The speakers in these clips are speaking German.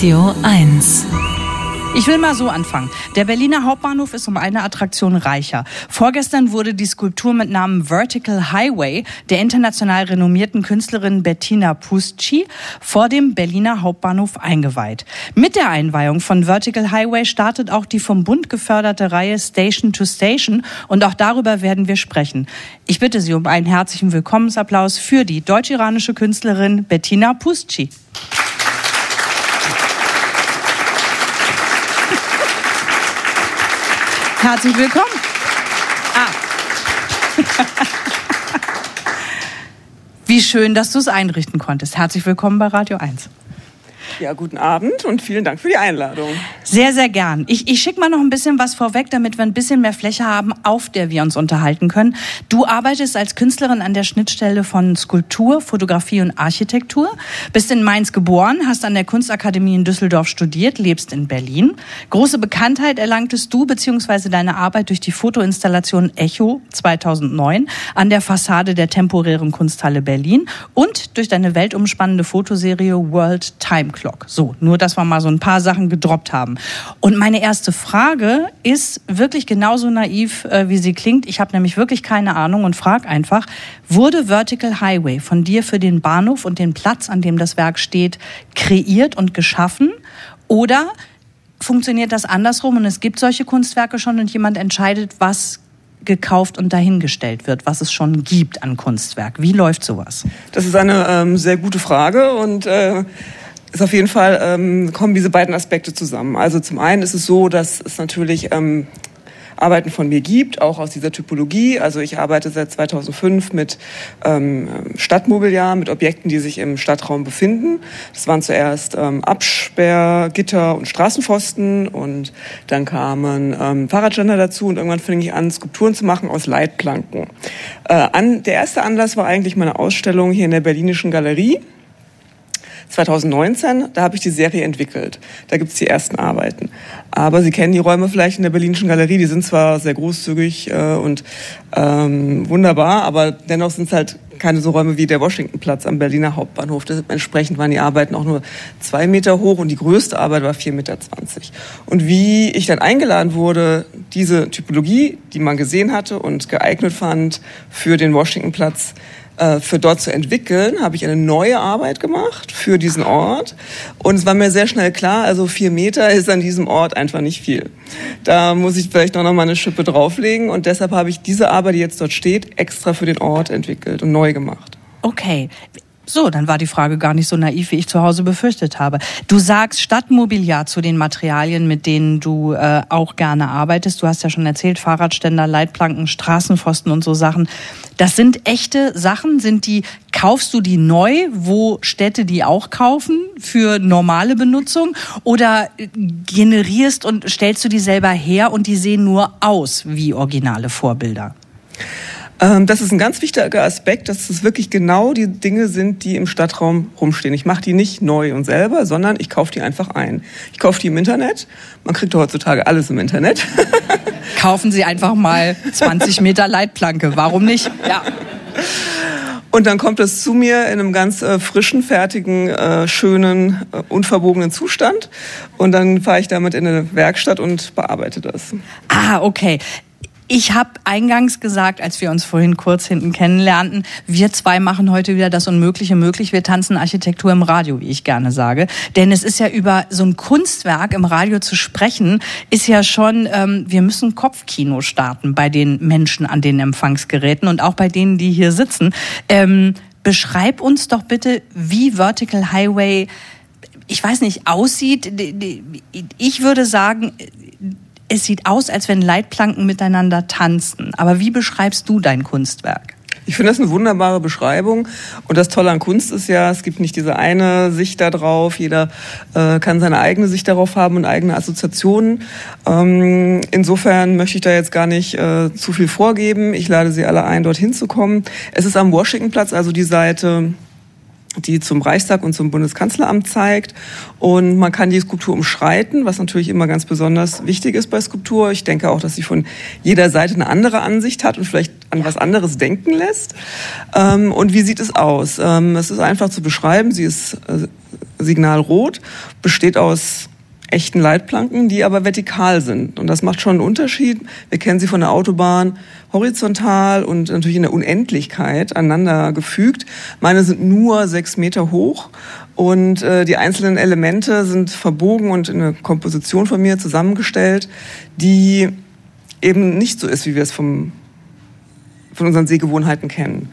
Radio 1. Ich will mal so anfangen. Der Berliner Hauptbahnhof ist um eine Attraktion reicher. Vorgestern wurde die Skulptur mit Namen Vertical Highway der international renommierten Künstlerin Bettina Pusci vor dem Berliner Hauptbahnhof eingeweiht. Mit der Einweihung von Vertical Highway startet auch die vom Bund geförderte Reihe Station to Station und auch darüber werden wir sprechen. Ich bitte Sie um einen herzlichen Willkommensapplaus für die deutsch-iranische Künstlerin Bettina Pusci. Herzlich willkommen. Wie schön, dass du es einrichten konntest. Herzlich willkommen bei Radio 1. Ja, guten Abend und vielen Dank für die Einladung. Sehr, sehr gern. Ich schicke mal noch ein bisschen was vorweg, damit wir ein bisschen mehr Fläche haben, auf der wir uns unterhalten können. Du arbeitest als Künstlerin an der Schnittstelle von Skulptur, Fotografie und Architektur, bist in Mainz geboren, hast an der Kunstakademie in Düsseldorf studiert, lebst in Berlin. Große Bekanntheit erlangtest du bzw. deine Arbeit durch die Fotoinstallation Echo 2009 an der Fassade der temporären Kunsthalle Berlin und durch deine weltumspannende Fotoserie World Time Clock. So, nur, dass wir mal so ein paar Sachen gedroppt haben. Und meine erste Frage ist wirklich genauso naiv, wie sie klingt. Ich habe nämlich wirklich keine Ahnung und frage einfach, wurde Vertical Highway von dir für den Bahnhof und den Platz, an dem das Werk steht, kreiert und geschaffen? Oder funktioniert das andersrum und es gibt solche Kunstwerke schon und jemand entscheidet, was gekauft und dahingestellt wird, was es schon gibt an Kunstwerk? Wie läuft sowas? Das ist eine sehr gute Frage und ist auf jeden Fall, kommen diese beiden Aspekte zusammen. Also zum einen ist es so, dass es natürlich Arbeiten von mir gibt, auch aus dieser Typologie. Also ich arbeite seit 2005 mit Stadtmobiliar, mit Objekten, die sich im Stadtraum befinden. Das waren zuerst Absperrgitter und Straßenpfosten und dann kamen Fahrradständer dazu und irgendwann fing ich an, Skulpturen zu machen aus Leitplanken. Der erste Anlass war eigentlich meine Ausstellung hier in der Berlinischen Galerie. 2019, da habe ich die Serie entwickelt. Da gibt's die ersten Arbeiten. Aber Sie kennen die Räume vielleicht in der Berlinischen Galerie. Die sind zwar sehr großzügig und wunderbar, aber dennoch sind es halt keine so Räume wie der Washingtonplatz am Berliner Hauptbahnhof. Entsprechend waren die Arbeiten auch nur 2 Meter hoch und die größte Arbeit war 4,20 Meter. Und wie ich dann eingeladen wurde, diese Typologie, die man gesehen hatte und geeignet fand für den Washingtonplatz, für dort zu entwickeln, habe ich eine neue Arbeit gemacht für diesen Ort. Und es war mir sehr schnell klar, also 4 Meter ist an diesem Ort einfach nicht viel. Da muss ich vielleicht noch mal eine Schippe drauflegen. Und deshalb habe ich diese Arbeit, die jetzt dort steht, extra für den Ort entwickelt und neu gemacht. Okay. So, dann war die Frage gar nicht so naiv, wie ich zu Hause befürchtet habe. Du sagst Stadtmobiliar zu den Materialien, mit denen du auch gerne arbeitest. Du hast ja schon erzählt, Fahrradständer, Leitplanken, Straßenpfosten und so Sachen. Das sind echte Sachen? Kaufst du die neu, wo Städte die auch kaufen für normale Benutzung? Oder generierst und stellst du die selber her und die sehen nur aus wie originale Vorbilder? Das ist ein ganz wichtiger Aspekt, dass es wirklich genau die Dinge sind, die im Stadtraum rumstehen. Ich mache die nicht neu und selber, sondern ich kaufe die einfach ein. Ich kaufe die im Internet. Man kriegt heutzutage alles im Internet. Kaufen Sie einfach mal 20 Meter Leitplanke. Warum nicht? Ja. Und dann kommt es zu mir in einem ganz frischen, fertigen, schönen, unverbogenen Zustand. Und dann fahre ich damit in eine Werkstatt und bearbeite das. Ah, okay. Ich habe eingangs gesagt, als wir uns vorhin kurz hinten kennenlernten, wir zwei machen heute wieder das Unmögliche möglich. Wir tanzen Architektur im Radio, wie ich gerne sage. Denn es ist ja über so ein Kunstwerk im Radio zu sprechen, ist ja schon, wir müssen Kopfkino starten bei den Menschen an den Empfangsgeräten und auch bei denen, die hier sitzen. Beschreib uns doch bitte, wie Vertical Highway, ich weiß nicht, aussieht. Ich würde sagen, es sieht aus, als wenn Leitplanken miteinander tanzen. Aber wie beschreibst du dein Kunstwerk? Ich finde das eine wunderbare Beschreibung. Und das Tolle an Kunst ist ja, es gibt nicht diese eine Sicht da drauf. Jeder kann seine eigene Sicht darauf haben und eigene Assoziationen. Insofern möchte ich da jetzt gar nicht zu viel vorgeben. Ich lade Sie alle ein, dorthin zu kommen. Es ist am Washingtonplatz, also die Seite, die zum Reichstag und zum Bundeskanzleramt zeigt. Und man kann die Skulptur umschreiten, was natürlich immer ganz besonders wichtig ist bei Skulptur. Ich denke auch, dass sie von jeder Seite eine andere Ansicht hat und vielleicht an was anderes denken lässt. Und wie sieht es aus? Es ist einfach zu beschreiben. Sie ist Signal rot, besteht aus echten Leitplanken, die aber vertikal sind. Und das macht schon einen Unterschied. Wir kennen sie von der Autobahn horizontal und natürlich in der Unendlichkeit aneinander gefügt. Meine sind nur 6 Meter hoch und die einzelnen Elemente sind verbogen und in eine Komposition von mir zusammengestellt, die eben nicht so ist, wie wir es von unseren Sehgewohnheiten kennen.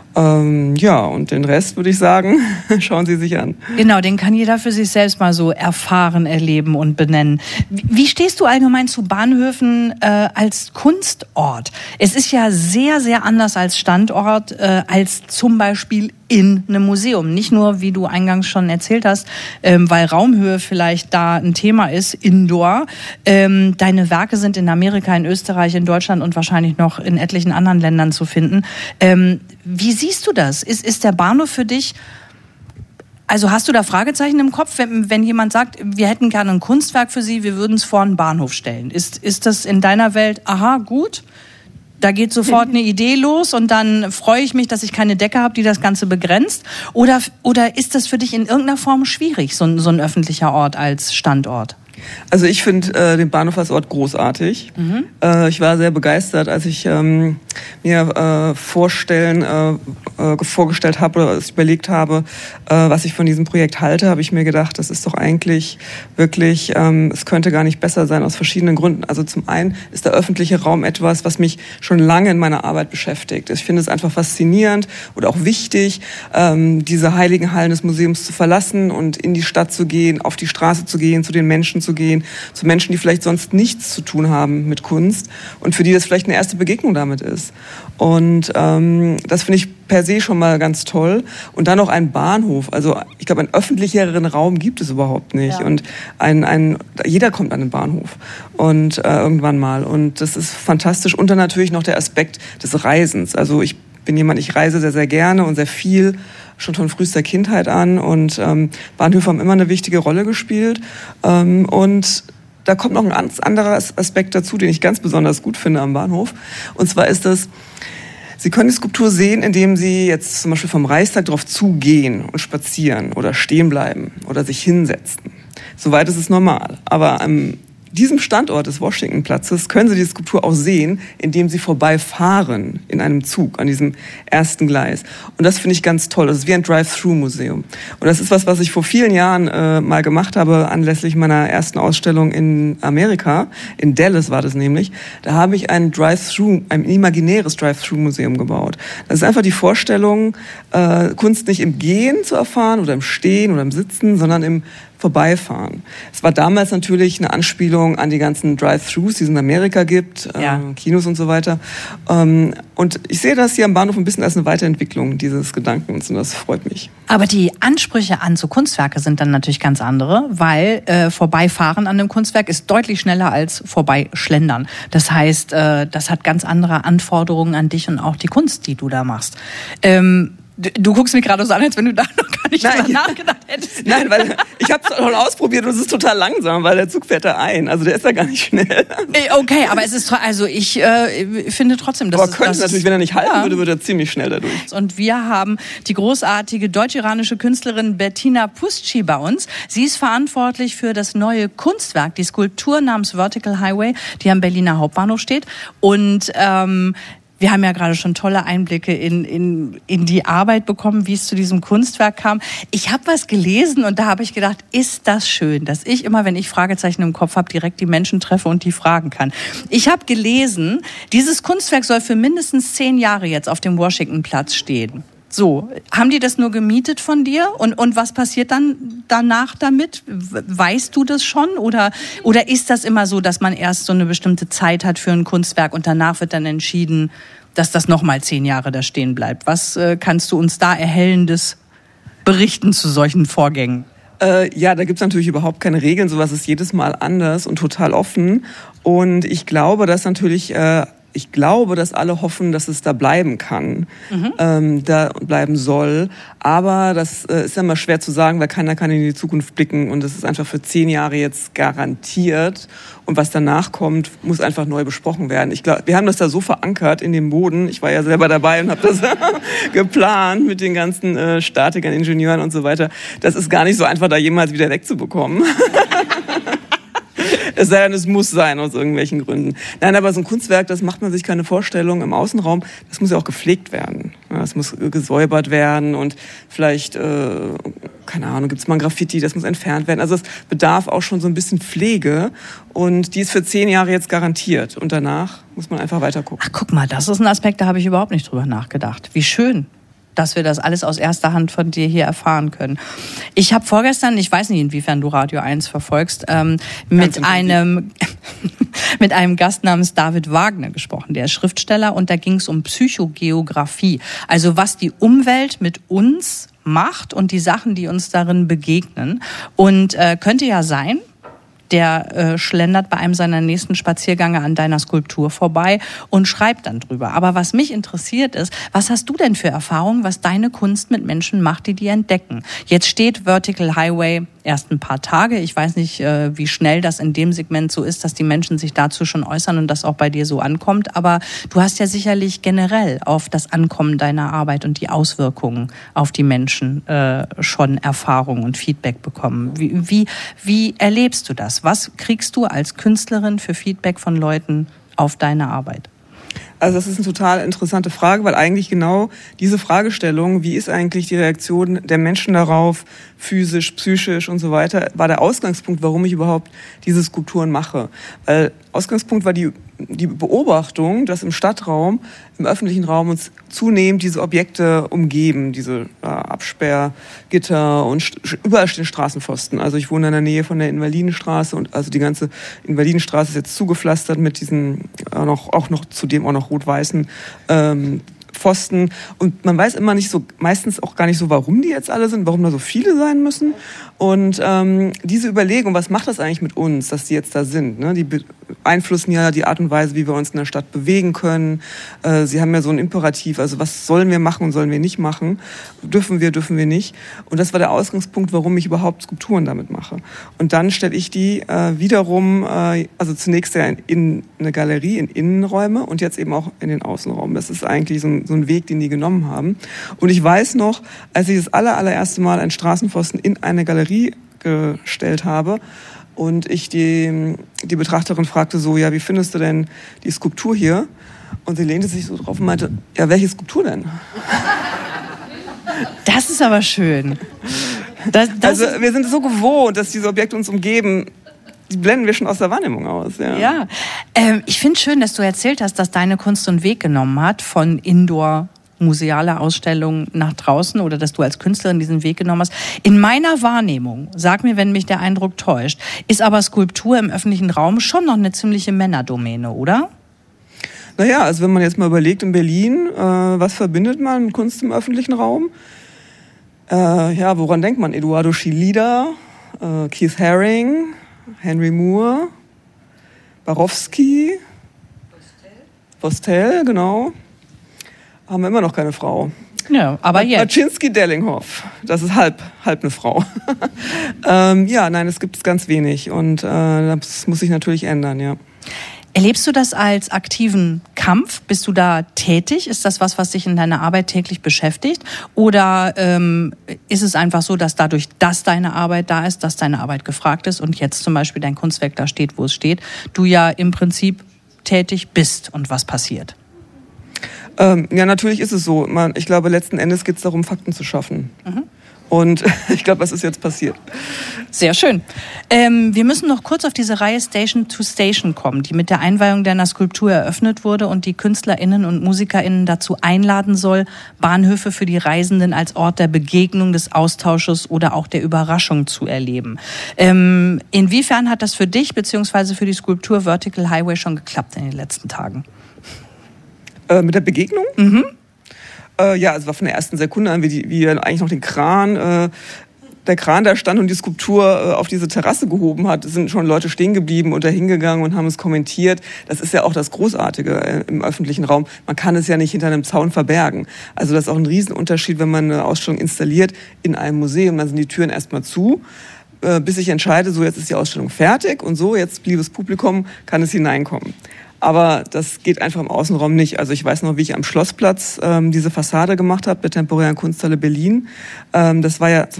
Und den Rest würde ich sagen, schauen Sie sich an. Genau, den kann jeder für sich selbst mal so erfahren, erleben und benennen. Wie stehst du allgemein zu Bahnhöfen als Kunstort? Es ist ja sehr, sehr anders als Standort, als zum Beispiel in einem Museum. Nicht nur, wie du eingangs schon erzählt hast, weil Raumhöhe vielleicht da ein Thema ist, Indoor. Deine Werke sind in Amerika, in Österreich, in Deutschland und wahrscheinlich noch in etlichen anderen Ländern zu finden. Wie siehst du das? Ist der Bahnhof für dich, also hast du da Fragezeichen im Kopf, wenn jemand sagt, wir hätten gerne ein Kunstwerk für Sie, wir würden es vor einen Bahnhof stellen? Ist das in deiner Welt, aha, gut? Da geht sofort eine Idee los und dann freue ich mich, dass ich keine Decke habe, die das Ganze begrenzt? Oder ist das für dich in irgendeiner Form schwierig, so ein öffentlicher Ort als Standort? Also ich finde den Bahnhof als Ort großartig. Ich war sehr begeistert, als ich mir vorgestellt habe oder überlegt habe, was ich von diesem Projekt halte, habe ich mir gedacht, das ist doch eigentlich wirklich, es könnte gar nicht besser sein aus verschiedenen Gründen. Also zum einen ist der öffentliche Raum etwas, was mich schon lange in meiner Arbeit beschäftigt. Ich finde es einfach faszinierend oder auch wichtig, diese heiligen Hallen des Museums zu verlassen und in die Stadt zu gehen, auf die Straße zu gehen, zu den Menschen zu gehen, zu Menschen, die vielleicht sonst nichts zu tun haben mit Kunst und für die das vielleicht eine erste Begegnung damit ist. Und das finde ich per se schon mal ganz toll. Und dann noch ein Bahnhof. Also ich glaube, einen öffentlicheren Raum gibt es überhaupt nicht. Ja. Und jeder kommt an den Bahnhof und irgendwann mal. Und das ist fantastisch. Und dann natürlich noch der Aspekt des Reisens. Also ich bin jemand, ich reise sehr, sehr gerne und sehr viel, schon von frühester Kindheit an. Und Bahnhöfe haben immer eine wichtige Rolle gespielt. Und da kommt noch ein ganz anderer Aspekt dazu, den ich ganz besonders gut finde am Bahnhof. Und zwar ist das, Sie können die Skulptur sehen, indem Sie jetzt zum Beispiel vom Reichstag drauf zugehen und spazieren oder stehen bleiben oder sich hinsetzen. Soweit ist es normal. Aber an diesem Standort des Washington-Platzes können Sie die Skulptur auch sehen, indem Sie vorbeifahren in einem Zug an diesem ersten Gleis. Und das finde ich ganz toll. Das ist wie ein Drive-Thru-Museum. Und das ist was ich vor vielen Jahren mal gemacht habe, anlässlich meiner ersten Ausstellung in Amerika. In Dallas war das nämlich. Da habe ich ein imaginäres Drive-Thru-Museum gebaut. Das ist einfach die Vorstellung, Kunst nicht im Gehen zu erfahren oder im Stehen oder im Sitzen, sondern im Vorbeifahren. Es war damals natürlich eine Anspielung an die ganzen Drive-Thrus, die es in Amerika gibt, Kinos und so weiter. Und ich sehe das hier am Bahnhof ein bisschen als eine Weiterentwicklung dieses Gedankens und das freut mich. Aber die Ansprüche an so Kunstwerke sind dann natürlich ganz andere, weil Vorbeifahren an einem Kunstwerk ist deutlich schneller als Vorbeischlendern. Das heißt, das hat ganz andere Anforderungen an dich und auch die Kunst, die du da machst. Du guckst mich gerade so an, als wenn du da noch gar nicht drüber nachgedacht hättest. Nein, weil ich habe es schon ausprobiert und es ist total langsam, weil der Zug fährt da ein. Also der ist da gar nicht schnell. Okay, aber es ist, also ich finde trotzdem, dass aber könnte natürlich, wenn er nicht halten würde, würde er ziemlich schnell dadurch. Und wir haben die großartige deutsch-iranische Künstlerin Bettina Pusci bei uns. Sie ist verantwortlich für das neue Kunstwerk, die Skulptur namens Vertical Highway, die am Berliner Hauptbahnhof steht. Und wir haben ja gerade schon tolle Einblicke in die Arbeit bekommen, wie es zu diesem Kunstwerk kam. Ich habe was gelesen und da habe ich gedacht, ist das schön, dass ich immer, wenn ich Fragezeichen im Kopf habe, direkt die Menschen treffe und die fragen kann. Ich habe gelesen, dieses Kunstwerk soll für mindestens 10 Jahre jetzt auf dem Washington-Platz stehen. So, haben die das nur gemietet von dir? Und was passiert dann danach damit? Weißt du das schon? Oder ist das immer so, dass man erst so eine bestimmte Zeit hat für ein Kunstwerk und danach wird dann entschieden, dass das nochmal 10 Jahre da stehen bleibt? Was kannst du uns da Erhellendes berichten zu solchen Vorgängen? Ja, da gibt's natürlich überhaupt keine Regeln. Sowas ist jedes Mal anders und total offen. Und ich glaube, dass natürlich ich glaube, dass alle hoffen, dass es da bleiben kann, da bleiben soll. Aber das ist ja immer schwer zu sagen, weil keiner kann in die Zukunft blicken. Und das ist einfach für 10 Jahre jetzt garantiert. Und was danach kommt, muss einfach neu besprochen werden. Ich glaube, wir haben das da so verankert in dem Boden. Ich war ja selber dabei und habe das geplant mit den ganzen Statikern, Ingenieuren und so weiter. Das ist gar nicht so einfach, da jemals wieder wegzubekommen. Es sei denn, es muss sein aus irgendwelchen Gründen. Nein, aber so ein Kunstwerk, das macht man sich keine Vorstellung im Außenraum. Das muss ja auch gepflegt werden. Das muss gesäubert werden und vielleicht, keine Ahnung, gibt es mal ein Graffiti, das muss entfernt werden. Also es bedarf auch schon so ein bisschen Pflege und die ist für 10 Jahre jetzt garantiert. Und danach muss man einfach weiter gucken. Ach, guck mal, das ist ein Aspekt, da habe ich überhaupt nicht drüber nachgedacht. Wie schön, dass wir das alles aus erster Hand von dir hier erfahren können. Ich habe vorgestern, ich weiß nicht, inwiefern du Radio 1 verfolgst, mit einem Gast namens David Wagner gesprochen. Der ist Schriftsteller und da ging es um Psychogeografie. Also was die Umwelt mit uns macht und die Sachen, die uns darin begegnen. Und könnte ja sein, der schlendert bei einem seiner nächsten Spaziergänge an deiner Skulptur vorbei und schreibt dann drüber. Aber was mich interessiert ist, was hast du denn für Erfahrungen, was deine Kunst mit Menschen macht, die entdecken? Jetzt steht Vertical Highway erst ein paar Tage. Ich weiß nicht, wie schnell das in dem Segment so ist, dass die Menschen sich dazu schon äußern und das auch bei dir so ankommt. Aber du hast ja sicherlich generell auf das Ankommen deiner Arbeit und die Auswirkungen auf die Menschen schon Erfahrung und Feedback bekommen. Wie erlebst du das? Was kriegst du als Künstlerin für Feedback von Leuten auf deine Arbeit? Also das ist eine total interessante Frage, weil eigentlich genau diese Fragestellung, wie ist eigentlich die Reaktion der Menschen darauf, physisch, psychisch und so weiter, war der Ausgangspunkt, warum ich überhaupt diese Skulpturen mache. Weil Ausgangspunkt war die Beobachtung, dass im Stadtraum, im öffentlichen Raum uns zunehmend diese Objekte umgeben, diese Absperrgitter und überall stehen Straßenpfosten. Also ich wohne in der Nähe von der Invalidenstraße und also die ganze Invalidenstraße ist jetzt zugepflastert mit diesen auch noch zudem auch noch rot-weißen Pfosten. Und man weiß immer nicht so, meistens auch gar nicht so, warum die jetzt alle sind, warum da so viele sein müssen. Und diese Überlegung, was macht das eigentlich mit uns, dass die jetzt da sind? Ne? Die beeinflussen ja die Art und Weise, wie wir uns in der Stadt bewegen können. Sie haben ja so ein Imperativ, also was sollen wir machen und sollen wir nicht machen? Dürfen wir nicht? Und das war der Ausgangspunkt, warum ich überhaupt Skulpturen damit mache. Und dann stelle ich die wiederum, also zunächst ja in eine Galerie, in Innenräume und jetzt eben auch in den Außenraum. Das ist eigentlich so ein Weg, den die genommen haben. Und ich weiß noch, als ich das allererste Mal einen Straßenpfosten in eine Galerie gestellt habe und ich die Betrachterin fragte so, ja, wie findest du denn die Skulptur hier? Und sie lehnte sich so drauf und meinte, ja, welche Skulptur denn? Das ist aber schön. Also wir sind so gewohnt, dass diese Objekte uns umgeben, die blenden wir schon aus der Wahrnehmung aus. Ja. Ich finde schön, dass du erzählt hast, dass deine Kunst so einen Weg genommen hat von Indoor museale Ausstellungen nach draußen oder dass du als Künstlerin diesen Weg genommen hast. In meiner Wahrnehmung, sag mir, wenn mich der Eindruck täuscht, ist aber Skulptur im öffentlichen Raum schon noch eine ziemliche Männerdomäne, oder? Naja, also wenn man jetzt mal überlegt in Berlin, was verbindet man mit Kunst im öffentlichen Raum? Ja, woran denkt man? Eduardo Chillida, Keith Haring, Henry Moore, Barowski, Postel, genau. Haben wir immer noch keine Frau. Ja, aber jetzt. Baczynski-Dellinghoff, das ist halb eine Frau. Ja, nein, es gibt es ganz wenig und das muss sich natürlich ändern, ja. Erlebst du das als aktiven Kampf? Bist du da tätig? Ist das was dich in deiner Arbeit täglich beschäftigt? Oder ist es einfach so, dass dadurch, dass deine Arbeit da ist, dass deine Arbeit gefragt ist und jetzt zum Beispiel dein Kunstwerk da steht, wo es steht, du ja im Prinzip tätig bist und was passiert? Ja, natürlich ist es so. Ich glaube, letzten Endes geht es darum, Fakten zu schaffen. Mhm. Und ich glaube, was ist jetzt passiert? Sehr schön. Wir müssen noch kurz auf diese Reihe Station to Station kommen, die mit der Einweihung deiner Skulptur eröffnet wurde und die KünstlerInnen und MusikerInnen dazu einladen soll, Bahnhöfe für die Reisenden als Ort der Begegnung, des Austausches oder auch der Überraschung zu erleben. Inwiefern hat das für dich bzw. für die Skulptur Vertical Highway schon geklappt in den letzten Tagen? Mit der Begegnung? Mhm. Ja, es war von der ersten Sekunde an, wie wir eigentlich noch den Kran der Kran da stand und die Skulptur auf diese Terrasse gehoben hat, sind schon Leute stehen geblieben und da hingegangen und haben es kommentiert. Das ist ja auch das Großartige im öffentlichen Raum. Man kann es ja nicht hinter einem Zaun verbergen. Also das ist auch ein Riesenunterschied, wenn man eine Ausstellung installiert in einem Museum. Dann sind die Türen erstmal zu, bis ich entscheide, so jetzt ist die Ausstellung fertig und so, jetzt, liebes Publikum, kann es hineinkommen. Aber das geht einfach im Außenraum nicht. Also ich weiß noch, wie ich am Schlossplatz diese Fassade gemacht habe, der Temporären Kunsthalle Berlin. Das waren ja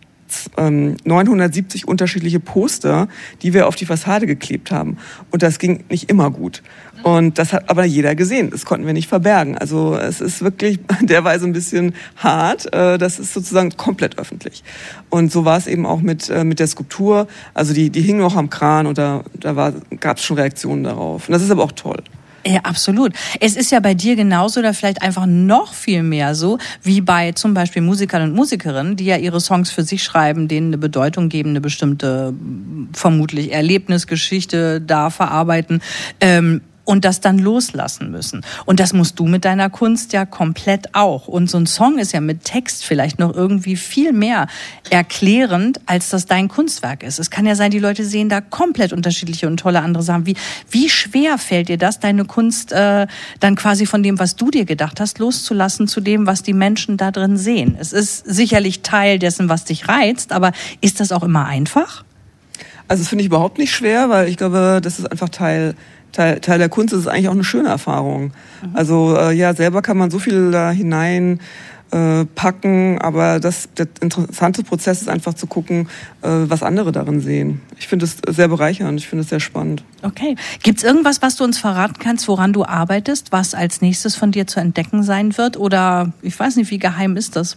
970 unterschiedliche Poster, die wir auf die Fassade geklebt haben. Und das ging nicht immer gut. Und das hat aber jeder gesehen. Das konnten wir nicht verbergen. Also es ist wirklich derweise ein bisschen hart. Das ist sozusagen komplett öffentlich. Und so war es eben auch mit der Skulptur. Also die hing noch am Kran und da gab es schon Reaktionen darauf. Und das ist aber auch toll. Ja, absolut. Es ist ja bei dir genauso oder vielleicht einfach noch viel mehr so, wie bei zum Beispiel Musikern und Musikerinnen, die ja ihre Songs für sich schreiben, denen eine Bedeutung geben, eine bestimmte, vermutlich Erlebnisgeschichte da verarbeiten, und das dann loslassen müssen. Und das musst du mit deiner Kunst ja komplett auch. Und so ein Song ist ja mit Text vielleicht noch irgendwie viel mehr erklärend, als das dein Kunstwerk ist. Es kann ja sein, die Leute sehen da komplett unterschiedliche und tolle andere Sachen. Wie schwer fällt dir das, deine Kunst dann quasi von dem, was du dir gedacht hast, loszulassen zu dem, was die Menschen da drin sehen? Es ist sicherlich Teil dessen, was dich reizt, aber ist das auch immer einfach? Also das finde ich überhaupt nicht schwer, weil ich glaube, das ist einfach Teil der Kunst. Das ist eigentlich auch eine schöne Erfahrung. Mhm. Also selber kann man so viel da hinein packen, aber der interessante Prozess ist einfach zu gucken, was andere darin sehen. Ich finde es sehr bereichernd, ich finde es sehr spannend. Okay. Gibt's irgendwas, was du uns verraten kannst, woran du arbeitest, was als nächstes von dir zu entdecken sein wird? Oder ich weiß nicht, wie geheim ist das?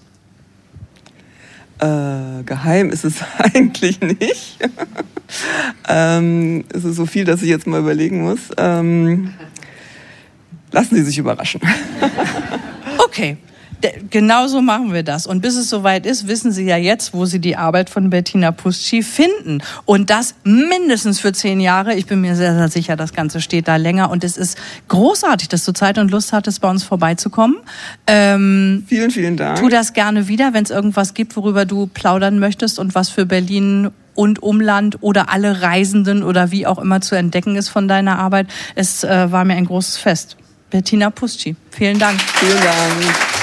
Geheim ist es eigentlich nicht. Es ist so viel, dass ich jetzt mal überlegen muss. Lassen Sie sich überraschen. Okay. Genauso machen wir das. Und bis es soweit ist, wissen Sie ja jetzt, wo Sie die Arbeit von Bettina Puszczy finden. Und das mindestens für 10 Jahre. Ich bin mir sehr, sehr sicher, das Ganze steht da länger. Und es ist großartig, dass du Zeit und Lust hattest, bei uns vorbeizukommen. Vielen, vielen Dank. Tu das gerne wieder, wenn es irgendwas gibt, worüber du plaudern möchtest und was für Berlin und Umland oder alle Reisenden oder wie auch immer zu entdecken ist von deiner Arbeit. Es war mir ein großes Fest. Bettina Puszczy, vielen Dank. Vielen Dank.